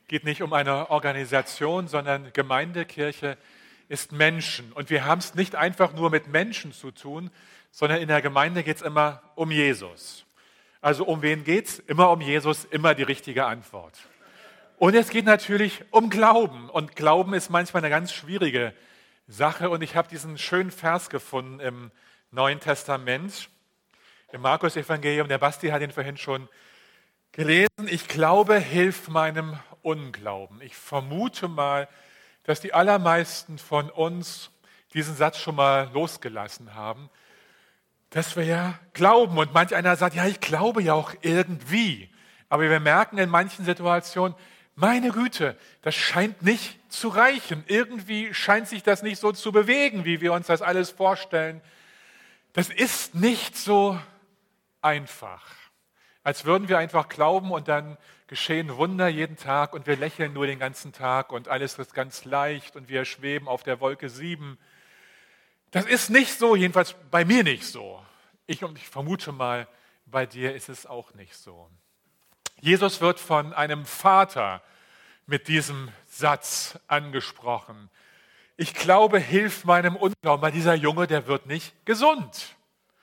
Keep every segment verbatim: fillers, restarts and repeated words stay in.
geht nicht um eine Organisation, sondern Gemeindekirche ist Menschen. Und wir haben es nicht einfach nur mit Menschen zu tun, sondern in der Gemeinde geht es immer um Jesus. Also um wen geht es? Immer um Jesus, immer die richtige Antwort. Und es geht natürlich um Glauben. Und Glauben ist manchmal eine ganz schwierige Sache. Und ich habe diesen schönen Vers gefunden im Neuen Testament, im Markus-Evangelium. Der Basti hat ihn vorhin schon gelesen. Ich glaube, hilf meinem Unglauben. Ich vermute mal, dass die allermeisten von uns diesen Satz schon mal losgelassen haben, dass wir ja glauben. Und manch einer sagt, ja, ich glaube ja auch irgendwie. Aber wir merken in manchen Situationen, meine Güte, das scheint nicht zu reichen. Irgendwie scheint sich das nicht so zu bewegen, wie wir uns das alles vorstellen. Das ist nicht so einfach. Als würden wir einfach glauben und dann geschehen Wunder jeden Tag und wir lächeln nur den ganzen Tag und alles ist ganz leicht und wir schweben auf der Wolke sieben. Das ist nicht so, jedenfalls bei mir nicht so. Ich und ich vermute mal, bei dir ist es auch nicht so. Jesus wird von einem Vater mit diesem Satz angesprochen. Ich glaube, hilf meinem Unglauben, weil dieser Junge, der wird nicht gesund.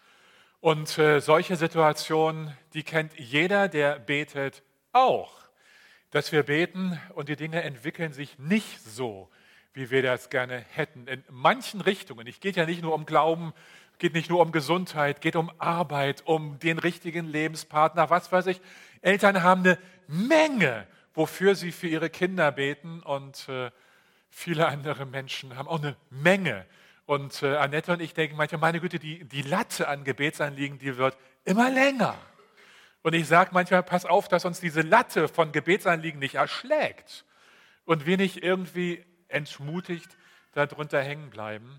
Und äh, solche Situationen, die kennt jeder, der betet, auch. Dass wir beten und die Dinge entwickeln sich nicht so, wie wir das gerne hätten. In manchen Richtungen. Es geht ja nicht nur um Glauben, geht nicht nur um Gesundheit, geht um Arbeit, um den richtigen Lebenspartner, was weiß ich. Eltern haben eine Menge, wofür sie für ihre Kinder beten und äh, viele andere Menschen haben auch eine Menge. Und äh, Annette und ich denken manchmal, meine Güte, die, die Latte an Gebetsanliegen, die wird immer länger. Und ich sage manchmal, pass auf, dass uns diese Latte von Gebetsanliegen nicht erschlägt und wir nicht irgendwie entmutigt darunter hängen bleiben.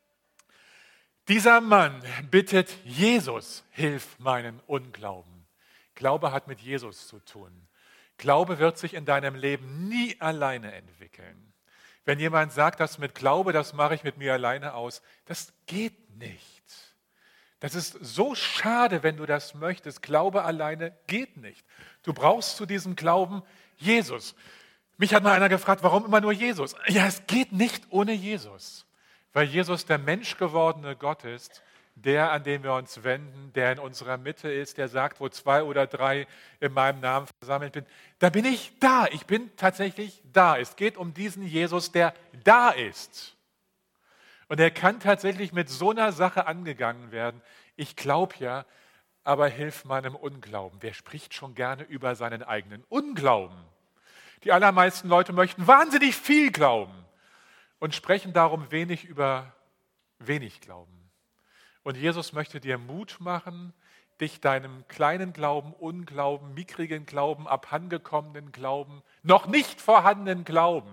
Dieser Mann bittet Jesus, hilf meinen Unglauben. Glaube hat mit Jesus zu tun. Glaube wird sich in deinem Leben nie alleine entwickeln. Wenn jemand sagt, das mit Glaube, das mache ich mit mir alleine aus, das geht nicht. Das ist so schade, wenn du das möchtest. Glaube alleine geht nicht. Du brauchst zu diesem Glauben Jesus. Mich hat mal einer gefragt, warum immer nur Jesus? Ja, es geht nicht ohne Jesus. Weil Jesus der menschgewordene Gott ist, der, an den wir uns wenden, der in unserer Mitte ist, der sagt, wo zwei oder drei in meinem Namen versammelt sind, da bin ich da, ich bin tatsächlich da. Es geht um diesen Jesus, der da ist. Und er kann tatsächlich mit so einer Sache angegangen werden. Ich glaube ja, aber hilf meinem Unglauben. Wer spricht schon gerne über seinen eigenen Unglauben? Die allermeisten Leute möchten wahnsinnig viel glauben und sprechen darum wenig über wenig Glauben. Und Jesus möchte dir Mut machen, dich deinem kleinen Glauben, Unglauben, mickrigen Glauben, abhandengekommenen Glauben, noch nicht vorhandenen Glauben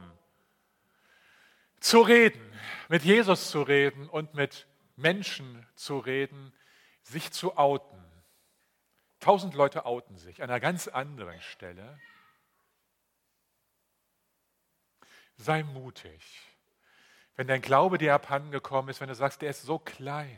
zu reden, mit Jesus zu reden und mit Menschen zu reden, sich zu outen. Tausend Leute outen sich an einer ganz anderen Stelle. Sei mutig. Wenn dein Glaube dir abhandengekommen ist, wenn du sagst, der ist so klein.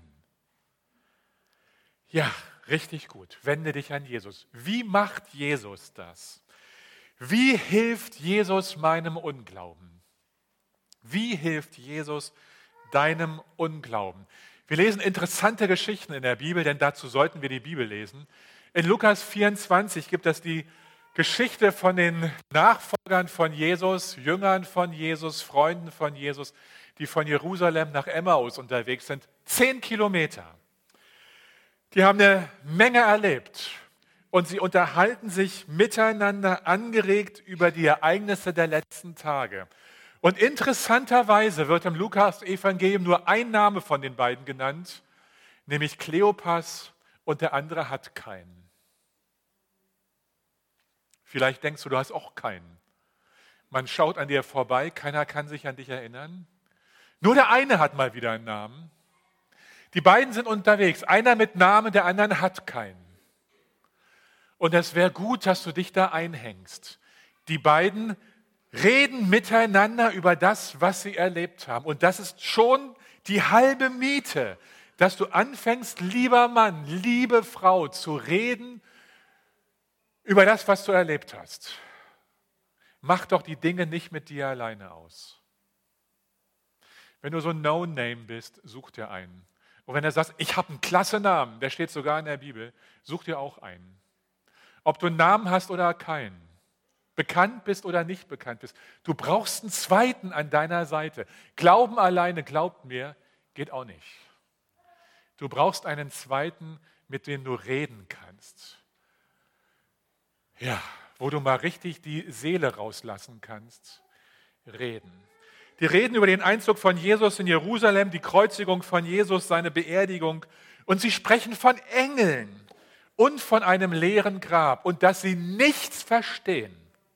Ja, richtig gut. Wende dich an Jesus. Wie macht Jesus das? Wie hilft Jesus meinem Unglauben? Wie hilft Jesus deinem Unglauben? Wir lesen interessante Geschichten in der Bibel, denn dazu sollten wir die Bibel lesen. In Lukas vierundzwanzig gibt es die Geschichte von den Nachfolgern von Jesus, Jüngern von Jesus, Freunden von Jesus, die von Jerusalem nach Emmaus unterwegs sind. Zehn Kilometer. Die haben eine Menge erlebt und sie unterhalten sich miteinander angeregt über die Ereignisse der letzten Tage. Und interessanterweise wird im Lukas-Evangelium nur ein Name von den beiden genannt, nämlich Kleopas, und der andere hat keinen. Vielleicht denkst du, du hast auch keinen. Man schaut an dir vorbei, keiner kann sich an dich erinnern. Nur der eine hat mal wieder einen Namen. Die beiden sind unterwegs, einer mit Namen, der andere hat keinen. Und es wäre gut, dass du dich da einhängst. Die beiden reden miteinander über das, was sie erlebt haben. Und das ist schon die halbe Miete, dass du anfängst, lieber Mann, liebe Frau, zu reden über das, was du erlebt hast. mach doch die Dinge nicht mit dir alleine aus. Wenn du so ein No-Name bist, such dir einen. Und wenn du sagst, ich habe einen klasse Namen, der steht sogar in der Bibel, such dir auch einen. Ob du einen Namen hast oder keinen, bekannt bist oder nicht bekannt bist, du brauchst einen zweiten an deiner Seite. Glauben alleine, glaubt mir, geht auch nicht. Du brauchst einen zweiten, mit dem du reden kannst. Ja, wo du mal richtig die Seele rauslassen kannst. Reden. Die reden über den Einzug von Jesus in Jerusalem, die Kreuzigung von Jesus, seine Beerdigung. Und sie sprechen von Engeln und von einem leeren Grab und dass sie nichts verstehen.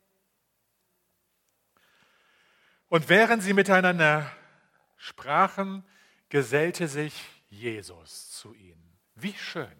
Und während sie miteinander sprachen, gesellte sich Jesus zu ihnen. Wie schön.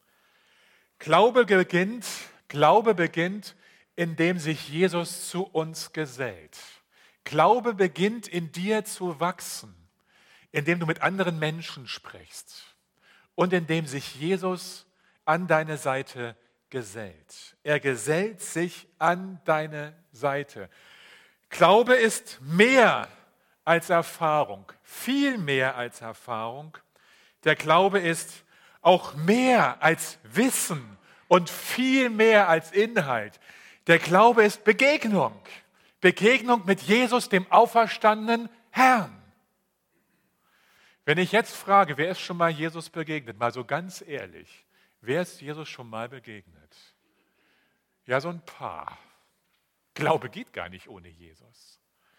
Glaube beginnt, Glaube beginnt, indem sich Jesus zu uns gesellt. Glaube beginnt in dir zu wachsen, indem du mit anderen Menschen sprichst und indem sich Jesus an deine Seite gesellt. Er gesellt sich an deine Seite. Glaube ist mehr als Erfahrung, viel mehr als Erfahrung. Der Glaube ist auch mehr als Wissen und viel mehr als Inhalt. Der Glaube ist Begegnung. Begegnung mit Jesus, dem auferstandenen Herrn. Wenn ich jetzt frage, wer ist schon mal Jesus begegnet, mal so ganz ehrlich, wer ist Jesus schon mal begegnet? Ja, so ein paar. Glaube geht gar nicht ohne Jesus.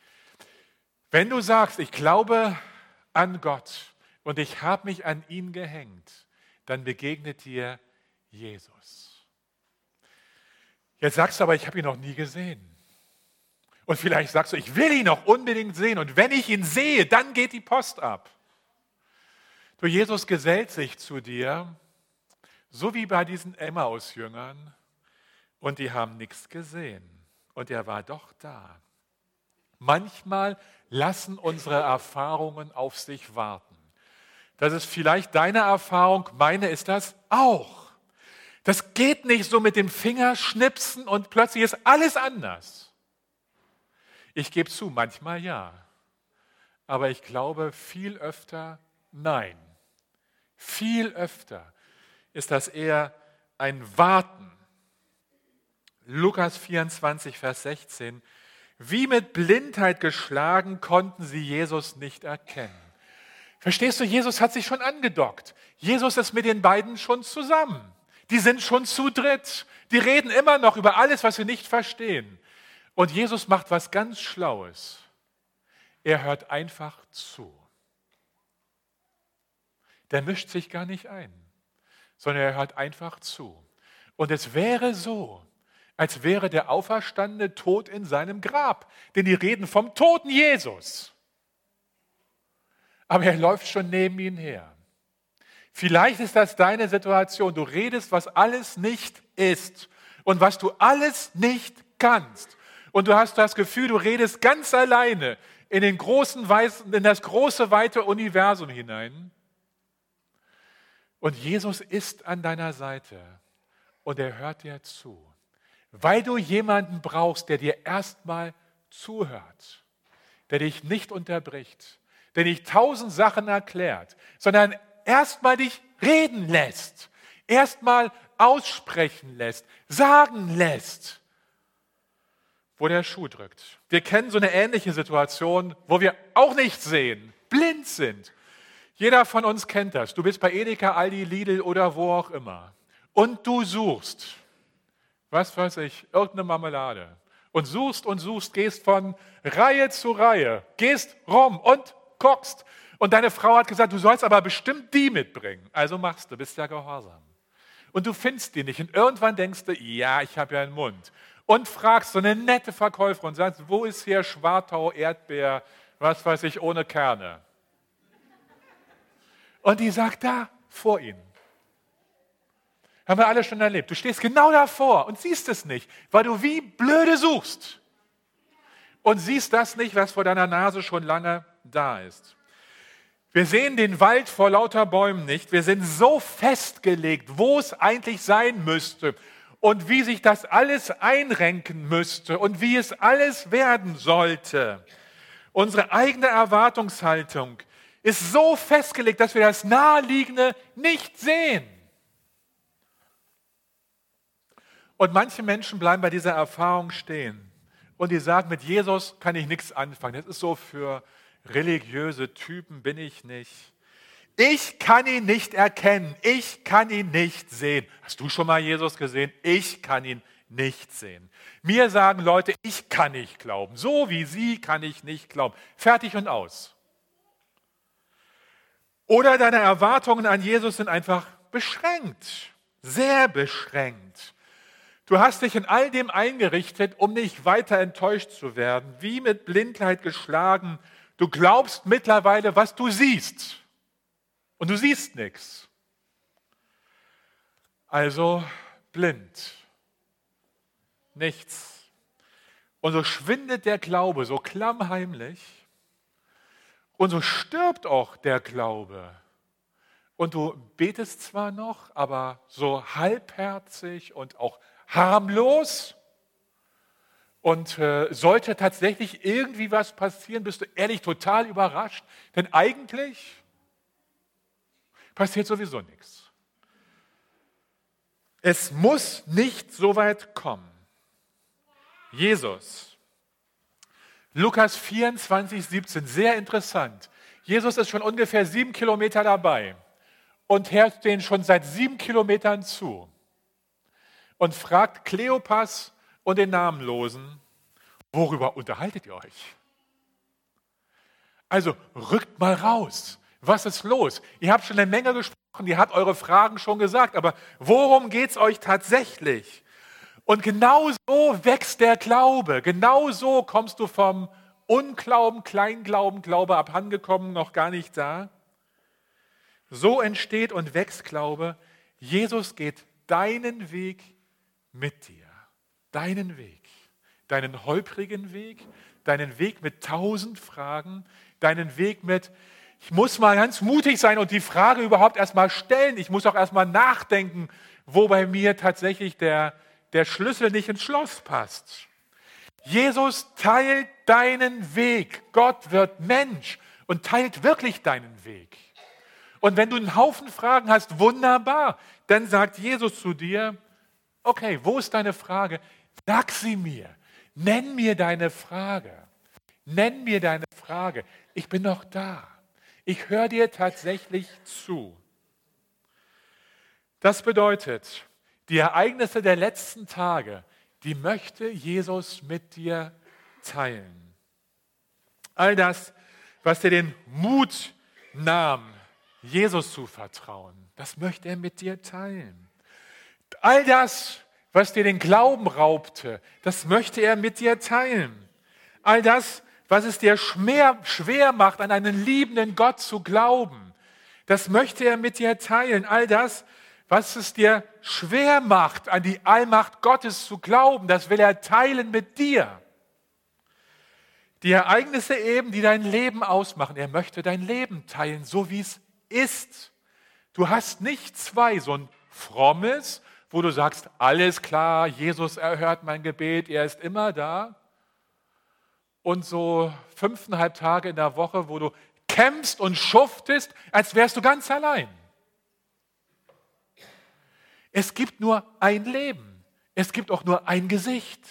Wenn du sagst, ich glaube an Gott und ich habe mich an ihn gehängt, dann begegnet dir Jesus. Jetzt sagst du aber, ich habe ihn noch nie gesehen. Und vielleicht sagst du, ich will ihn noch unbedingt sehen und wenn ich ihn sehe, dann geht die Post ab. Du, Jesus gesellt sich zu dir, so wie bei diesen Emmaus-Jüngern und die haben nichts gesehen und er war doch da. Manchmal lassen unsere Erfahrungen auf sich warten. Das ist vielleicht deine Erfahrung, meine ist das auch. Das geht nicht so mit dem Fingerschnipsen und plötzlich ist alles anders. Ich gebe zu, manchmal ja, aber ich glaube viel öfter nein. Viel öfter ist das eher ein Warten. Lukas vierundzwanzig, Vers sechzehn. Wie mit Blindheit geschlagen, konnten sie Jesus nicht erkennen. Verstehst du, Jesus hat sich schon angedockt. Jesus ist mit den beiden schon zusammen. Die sind schon zu dritt. Die reden immer noch über alles, was sie nicht verstehen. Und Jesus macht was ganz Schlaues. Er hört einfach zu. Der mischt sich gar nicht ein, sondern er hört einfach zu. Und es wäre so, als wäre der Auferstandene tot in seinem Grab. Denn die reden vom toten Jesus. Aber er läuft schon neben ihn her. Vielleicht ist das deine Situation. Du redest, was alles nicht ist und was du alles nicht kannst. Und du hast das Gefühl, du redest ganz alleine in, den großen, in das große, weite Universum hinein. Und Jesus ist an deiner Seite und er hört dir zu. Weil du jemanden brauchst, der dir erstmal zuhört, der dich nicht unterbricht, der nicht tausend Sachen erklärt, sondern erstmal dich reden lässt, erstmal aussprechen lässt, sagen lässt, wo der Schuh drückt. Wir kennen so eine ähnliche Situation, wo wir auch nichts sehen, blind sind. Jeder von uns kennt das. Du bist bei Edeka, Aldi, Lidl oder wo auch immer. Und du suchst, was weiß ich, irgendeine Marmelade. Und suchst und suchst, gehst von Reihe zu Reihe, gehst rum und guckst. Und deine Frau hat gesagt, du sollst aber bestimmt die mitbringen. Also machst du, bist ja gehorsam. Und du findest die nicht. Und irgendwann denkst du, ja, ich habe ja einen Mund. Und fragst so eine nette Verkäuferin und sagst, wo ist hier Schwartau, Erdbeer, was weiß ich, ohne Kerne? Und die sagt, da, vor ihnen. Haben wir alle schon erlebt. Du stehst genau davor und siehst es nicht, weil du wie blöde suchst. Und siehst das nicht, was vor deiner Nase schon lange da ist. Wir sehen den Wald vor lauter Bäumen nicht. Wir sind so festgelegt, wo es eigentlich sein müsste. und wie sich das alles einrenken müsste und wie es alles werden sollte. Unsere eigene Erwartungshaltung ist so festgelegt, dass wir das Naheliegende nicht sehen. Und manche Menschen bleiben bei dieser Erfahrung stehen und die sagen, mit Jesus kann ich nichts anfangen. Das ist so für religiöse Typen, bin ich nicht. Ich kann ihn nicht erkennen, ich kann ihn nicht sehen. Hast du schon mal Jesus gesehen? Ich kann ihn nicht sehen. Mir sagen Leute, ich kann nicht glauben. So wie sie kann ich nicht glauben. Fertig und aus. Oder deine Erwartungen an Jesus sind einfach beschränkt, sehr beschränkt. Du hast dich in all dem eingerichtet, um nicht weiter enttäuscht zu werden, wie mit Blindheit geschlagen. Du glaubst mittlerweile, was du siehst. Und du siehst nichts. Also blind. Nichts. Und so schwindet der Glaube so klammheimlich. Und so stirbt auch der Glaube. Und du betest zwar noch, aber so halbherzig und auch harmlos. Und äh, sollte tatsächlich irgendwie was passieren, bist du ehrlich total überrascht. Denn eigentlich passiert sowieso nichts. Es muss nicht so weit kommen. Jesus. Lukas vierundzwanzig, siebzehn, sehr interessant. Jesus ist schon ungefähr sieben Kilometer dabei und hört denen schon seit sieben Kilometern zu und fragt Kleopas und den Namenlosen, worüber unterhaltet ihr euch? Also rückt mal raus. Was ist los? Ihr habt schon eine Menge gesprochen, ihr habt eure Fragen schon gesagt, aber worum geht es euch tatsächlich? Und genau so wächst der Glaube. Genau so kommst du vom Unglauben, Kleinglauben, Glaube abhandengekommen, noch gar nicht da. So entsteht und wächst Glaube. Jesus geht deinen Weg mit dir. Deinen Weg. Deinen holprigen Weg. Deinen Weg mit tausend Fragen. Deinen Weg mit, ich muss mal ganz mutig sein und die Frage überhaupt erstmal stellen. Ich muss auch erstmal nachdenken, wo bei mir tatsächlich der der Schlüssel nicht ins Schloss passt. Jesus teilt deinen Weg. Gott wird Mensch und teilt wirklich deinen Weg. Und wenn du einen Haufen Fragen hast, wunderbar, dann sagt Jesus zu dir, okay, wo ist deine Frage? Sag sie mir. Nenn mir deine Frage. Nenn mir deine Frage. Ich bin noch da. Ich höre dir tatsächlich zu. Das bedeutet, die Ereignisse der letzten Tage, die möchte Jesus mit dir teilen. All das, was dir den Mut nahm, Jesus zu vertrauen, das möchte er mit dir teilen. All das, was dir den Glauben raubte, das möchte er mit dir teilen. All das, was es dir schwer, schwer macht, an einen liebenden Gott zu glauben, das möchte er mit dir teilen. All das, was es dir schwer macht, an die Allmacht Gottes zu glauben, das will er teilen mit dir. Die Ereignisse eben, die dein Leben ausmachen, er möchte dein Leben teilen, so wie es ist. Du hast nicht zwei, so ein frommes, wo du sagst, alles klar, Jesus erhört mein Gebet, er ist immer da. Und so fünfeinhalb Tage in der Woche, wo du kämpfst und schuftest, als wärst du ganz allein. Es gibt nur ein Leben. Es gibt auch nur ein Gesicht.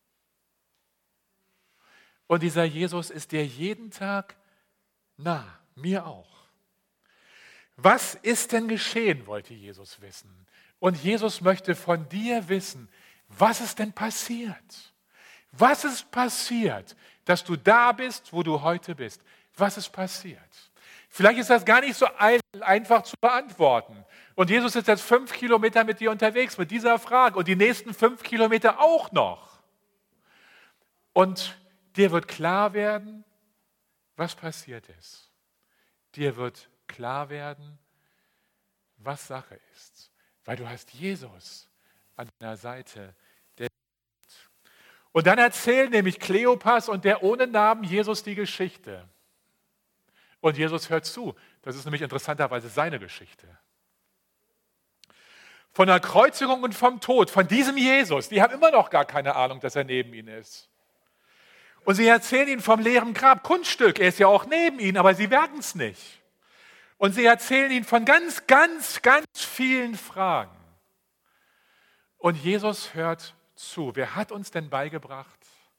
Und dieser Jesus ist dir jeden Tag nah, mir auch. Was ist denn geschehen, wollte Jesus wissen. Und Jesus möchte von dir wissen, was ist denn passiert? Was ist passiert, dass du da bist, wo du heute bist? Was ist passiert? Vielleicht ist das gar nicht so ein, einfach zu beantworten. Und Jesus ist jetzt fünf Kilometer mit dir unterwegs mit dieser Frage und die nächsten fünf Kilometer auch noch. Und dir wird klar werden, was passiert ist. Dir wird klar werden, was Sache ist. Weil du hast Jesus an deiner Seite. Der und dann erzählen nämlich Kleopas und der ohne Namen Jesus die Geschichte. Und Jesus hört zu. Das ist nämlich interessanterweise seine Geschichte. von der Kreuzigung und vom Tod, von diesem Jesus. Die haben immer noch gar keine Ahnung, dass er neben ihnen ist. Und sie erzählen ihnen vom leeren Grab, Kunststück, er ist ja auch neben ihnen, aber sie werden es nicht. Und sie erzählen ihnen von ganz, ganz, ganz vielen Fragen. Und Jesus hört zu. Wer hat uns denn beigebracht,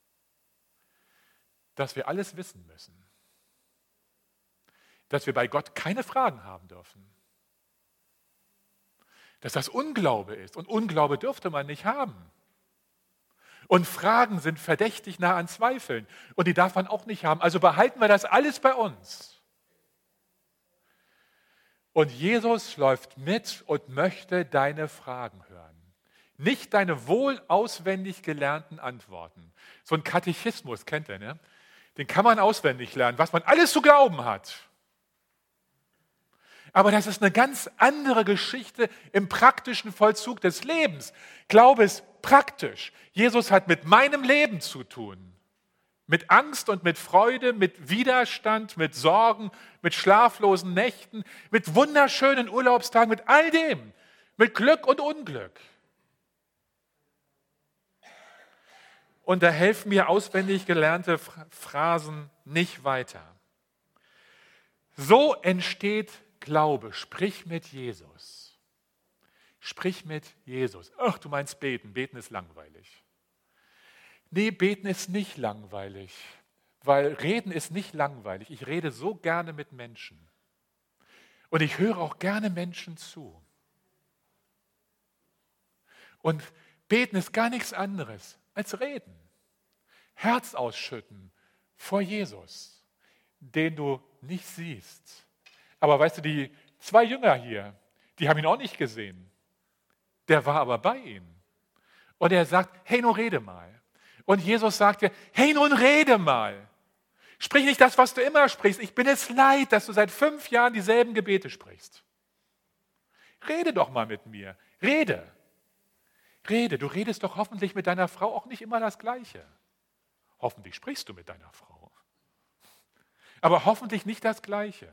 dass wir alles wissen müssen? Dass wir bei Gott keine Fragen haben dürfen? Dass das Unglaube ist. Und Unglaube dürfte man nicht haben. Und Fragen sind verdächtig nah an Zweifeln. Und die darf man auch nicht haben. Also behalten wir das alles bei uns. Und Jesus läuft mit und möchte deine Fragen hören. Nicht deine wohl auswendig gelernten Antworten. So ein Katechismus, kennt ihr, ne? Den kann man auswendig lernen, was man alles zu glauben hat. Aber das ist eine ganz andere Geschichte im praktischen Vollzug des Lebens. Glaube ist praktisch. Jesus hat mit meinem Leben zu tun. Mit Angst und mit Freude, mit Widerstand, mit Sorgen, mit schlaflosen Nächten, mit wunderschönen Urlaubstagen, mit all dem. Mit Glück und Unglück. Und da helfen mir auswendig gelernte Phrasen nicht weiter. So entsteht Glaube. Sprich mit Jesus. Sprich mit Jesus. Ach, du meinst beten. Beten ist langweilig. Nee, beten ist nicht langweilig, weil reden ist nicht langweilig. Ich rede so gerne mit Menschen. Und ich höre auch gerne Menschen zu. Und beten ist gar nichts anderes als reden. Herz ausschütten vor Jesus, den du nicht siehst. Aber weißt du, die zwei Jünger hier, die haben ihn auch nicht gesehen. Der war aber bei ihnen. Und er sagt, hey, nun rede mal. Und Jesus sagt dir, hey, nun rede mal. Sprich nicht das, was du immer sprichst. Ich bin es leid, dass du seit fünf Jahren dieselben Gebete sprichst. Rede doch mal mit mir. Rede. Rede. Du redest doch hoffentlich mit deiner Frau auch nicht immer das Gleiche. Hoffentlich sprichst du mit deiner Frau. Aber hoffentlich nicht das Gleiche.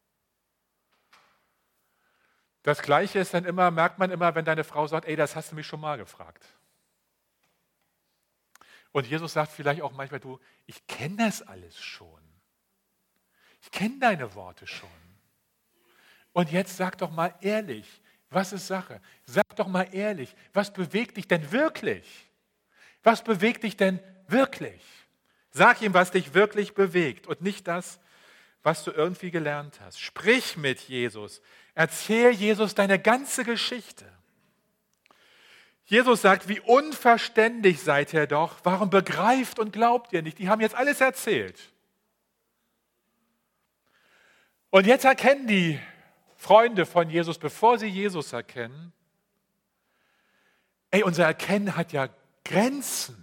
Das Gleiche ist dann immer, merkt man immer, wenn deine Frau sagt, ey, das hast du mich schon mal gefragt. Und Jesus sagt vielleicht auch manchmal, du, ich kenne das alles schon. Ich kenne deine Worte schon. Und jetzt sag doch mal ehrlich, was ist Sache? Sag doch mal ehrlich, was bewegt dich denn wirklich? Was bewegt dich denn wirklich? Sag ihm, was dich wirklich bewegt und nicht das, was du irgendwie gelernt hast. Sprich mit Jesus. Erzähl Jesus deine ganze Geschichte. Jesus sagt, wie unverständig seid ihr doch. Warum begreift und glaubt ihr nicht? Die haben jetzt alles erzählt. Und jetzt erkennen die Freunde von Jesus, bevor sie Jesus erkennen, ey, unser Erkennen hat ja Grenzen.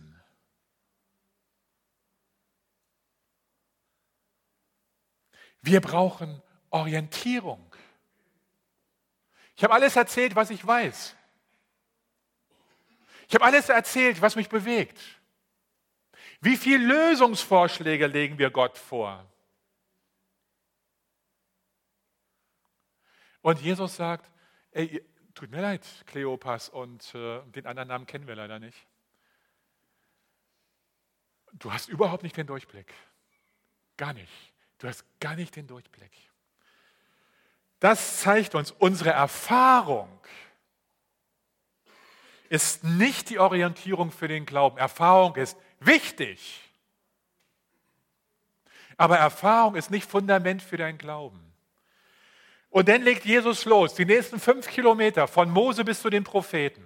Wir brauchen Orientierung. Ich habe alles erzählt, was ich weiß. Ich habe alles erzählt, was mich bewegt. Wie viele Lösungsvorschläge legen wir Gott vor? Und Jesus sagt, ey, tut mir leid, Kleopas, und äh, den anderen Namen kennen wir leider nicht. Du hast überhaupt nicht den Durchblick. Gar nicht. Du hast gar nicht den Durchblick. Das zeigt uns, unsere Erfahrung ist nicht die Orientierung für den Glauben. Erfahrung ist wichtig. Aber Erfahrung ist nicht Fundament für deinen Glauben. Und dann legt Jesus los, die nächsten fünf Kilometer von Mose bis zu den Propheten.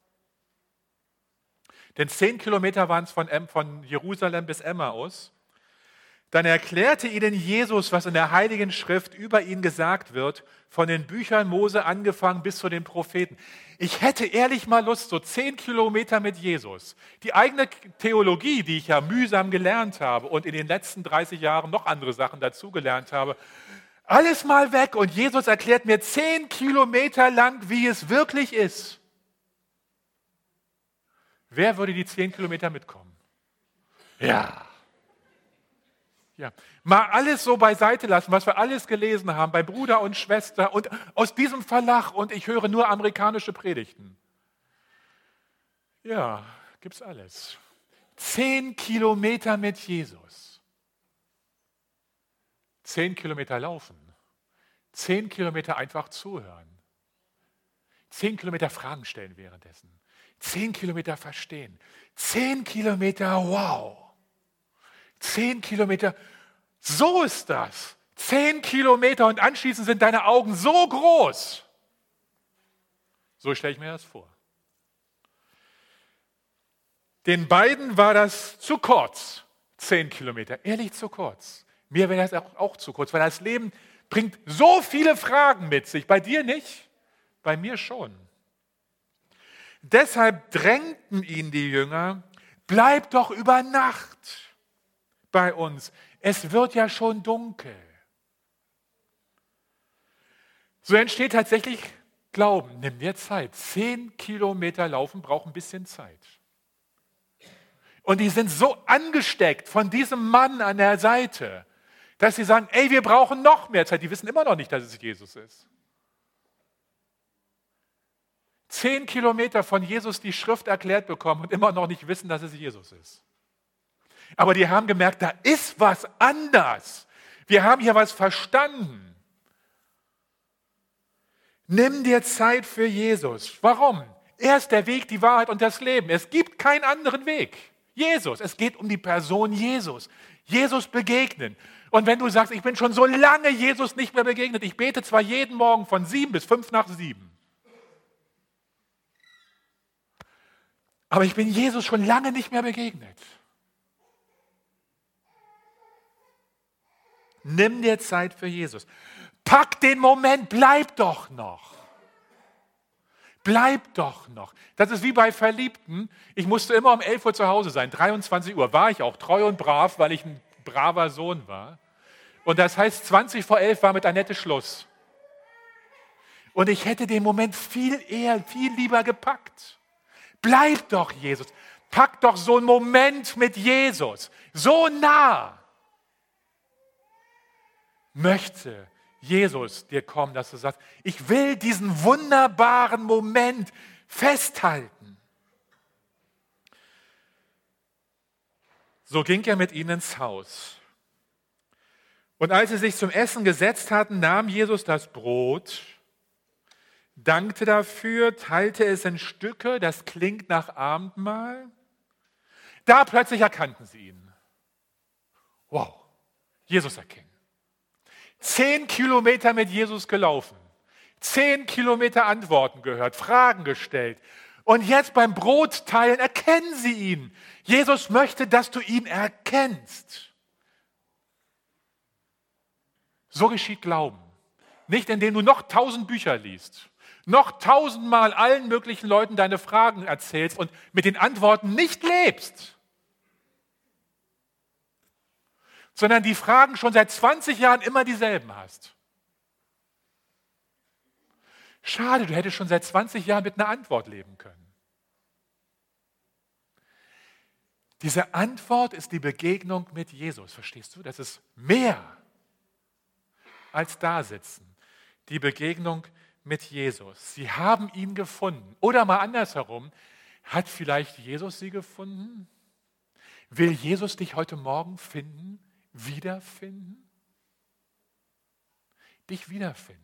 Denn zehn Kilometer waren es von, von Jerusalem bis Emmaus. Dann erklärte ihnen Jesus, was in der Heiligen Schrift über ihn gesagt wird, von den Büchern Mose angefangen bis zu den Propheten. Ich hätte ehrlich mal Lust, so zehn Kilometer mit Jesus, die eigene Theologie, die ich ja mühsam gelernt habe und in den letzten dreißig Jahren noch andere Sachen dazugelernt habe, alles mal weg und Jesus erklärt mir zehn Kilometer lang, wie es wirklich ist. Wer würde die zehn Kilometer mitkommen? Ja. Ja, mal alles so beiseite lassen, was wir alles gelesen haben, bei Bruder und Schwester und aus diesem Verlag und ich höre nur amerikanische Predigten. Ja, gibt's alles. Zehn Kilometer mit Jesus. Zehn Kilometer laufen. Zehn Kilometer einfach zuhören. Zehn Kilometer Fragen stellen währenddessen. Zehn Kilometer verstehen. Zehn Kilometer, wow. Zehn Kilometer, so ist das. Zehn Kilometer und anschließend sind deine Augen so groß. So stelle ich mir das vor. Den beiden war das zu kurz. Zehn Kilometer, ehrlich zu kurz. Mir wäre das auch, auch zu kurz, weil das Leben bringt so viele Fragen mit sich. Bei dir nicht, bei mir schon. Deshalb drängten ihn die Jünger, bleib doch über Nacht bei uns. Es wird ja schon dunkel. So entsteht tatsächlich Glauben. Nimm dir Zeit. Zehn Kilometer laufen braucht ein bisschen Zeit. Und die sind so angesteckt von diesem Mann an der Seite, dass sie sagen, ey, wir brauchen noch mehr Zeit. Die wissen immer noch nicht, dass es Jesus ist. Zehn Kilometer von Jesus die Schrift erklärt bekommen und immer noch nicht wissen, dass es Jesus ist. Aber die haben gemerkt, da ist was anders. Wir haben hier was verstanden. Nimm dir Zeit für Jesus. Warum? Er ist der Weg, die Wahrheit und das Leben. Es gibt keinen anderen Weg. Jesus. Es geht um die Person Jesus. Jesus begegnen. Und wenn du sagst, ich bin schon so lange Jesus nicht mehr begegnet, ich bete zwar jeden Morgen von sieben bis fünf nach sieben, aber ich bin Jesus schon lange nicht mehr begegnet. Nimm dir Zeit für Jesus. Pack den Moment, bleib doch noch. Bleib doch noch. Das ist wie bei Verliebten. Ich musste immer um elf Uhr zu Hause sein. dreiundzwanzig Uhr war ich auch treu und brav, weil ich ein braver Sohn war. Und das heißt, zwanzig vor elf war mit Annette Schluss. Und ich hätte den Moment viel eher, viel lieber gepackt. Bleib doch, Jesus. Pack doch so einen Moment mit Jesus. So nah. Möchte Jesus dir kommen, dass du sagst, ich will diesen wunderbaren Moment festhalten. So ging er mit ihnen ins Haus. Und als sie sich zum Essen gesetzt hatten, nahm Jesus das Brot, dankte dafür, teilte es in Stücke, das klingt nach Abendmahl. Da plötzlich erkannten sie ihn. Wow, Jesus erkennen. Zehn Kilometer mit Jesus gelaufen, zehn Kilometer Antworten gehört, Fragen gestellt. Und jetzt beim Brotteilen erkennen sie ihn. Jesus möchte, dass du ihn erkennst. So geschieht Glauben. Nicht, indem du noch tausend Bücher liest, noch tausendmal allen möglichen Leuten deine Fragen erzählst und mit den Antworten nicht lebst, sondern die Fragen schon seit zwanzig Jahren immer dieselben hast. Schade, du hättest schon seit zwanzig Jahren mit einer Antwort leben können. Diese Antwort ist die Begegnung mit Jesus, verstehst du? Das ist mehr als Dasitzen. Die Begegnung mit Jesus. Sie haben ihn gefunden. Oder mal andersherum, hat vielleicht Jesus sie gefunden? Will Jesus dich heute Morgen finden? Wiederfinden? Dich wiederfinden.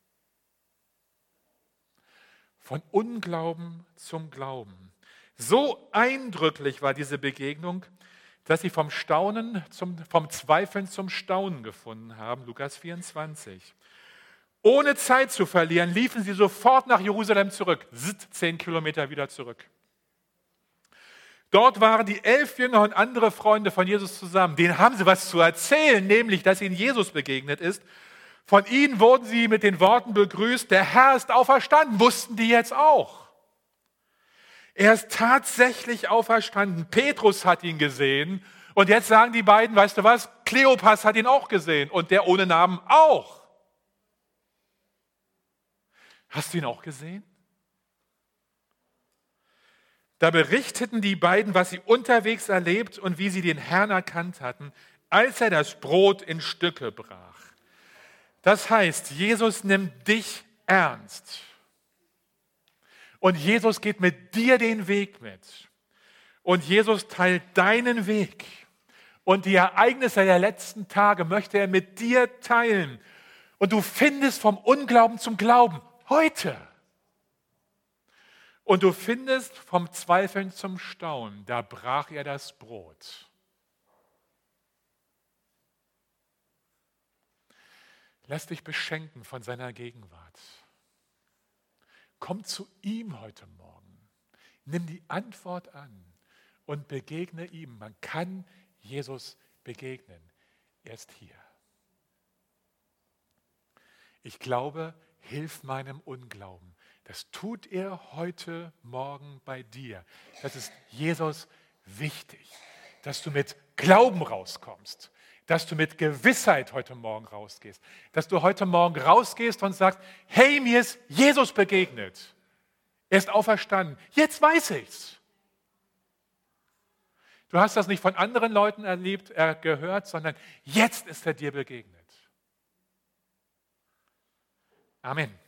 Von Unglauben zum Glauben. So eindrücklich war diese Begegnung, dass sie vom Staunen zum, vom Zweifeln zum Staunen gefunden haben. Lukas vierundzwanzig. Ohne Zeit zu verlieren, liefen sie sofort nach Jerusalem zurück. Zitt, zehn Kilometer wieder zurück. Dort waren die elf Jünger und andere Freunde von Jesus zusammen. Denen haben sie was zu erzählen, nämlich, dass ihnen Jesus begegnet ist. Von ihnen wurden sie mit den Worten begrüßt, der Herr ist auferstanden. Wussten die jetzt auch. Er ist tatsächlich auferstanden. Petrus hat ihn gesehen. Und jetzt sagen die beiden, weißt du was, Kleopas hat ihn auch gesehen. Und der ohne Namen auch. Hast du ihn auch gesehen? Da berichteten die beiden, was sie unterwegs erlebt und wie sie den Herrn erkannt hatten. als er das Brot in Stücke brach. Das heißt, Jesus nimmt dich ernst. Und Jesus geht mit dir den Weg mit. Und Jesus teilt deinen Weg. Und die Ereignisse der letzten Tage möchte er mit dir teilen. Und du findest vom Unglauben zum Glauben heute. Und du findest vom Zweifeln zum Staunen. Da brach er das Brot. Lass dich beschenken von seiner Gegenwart. Komm zu ihm heute Morgen. Nimm die Antwort an und begegne ihm. Man kann Jesus begegnen. Er ist hier. Ich glaube, hilf meinem Unglauben. Das tut er heute Morgen bei dir. Das ist Jesus wichtig, dass du mit Glauben rauskommst, dass du mit Gewissheit heute Morgen rausgehst, dass du heute Morgen rausgehst und sagst, hey, mir ist Jesus begegnet. Er ist auferstanden. Jetzt weiß ich's. Du hast das nicht von anderen Leuten erlebt, er gehört, sondern jetzt ist er dir begegnet. Amen.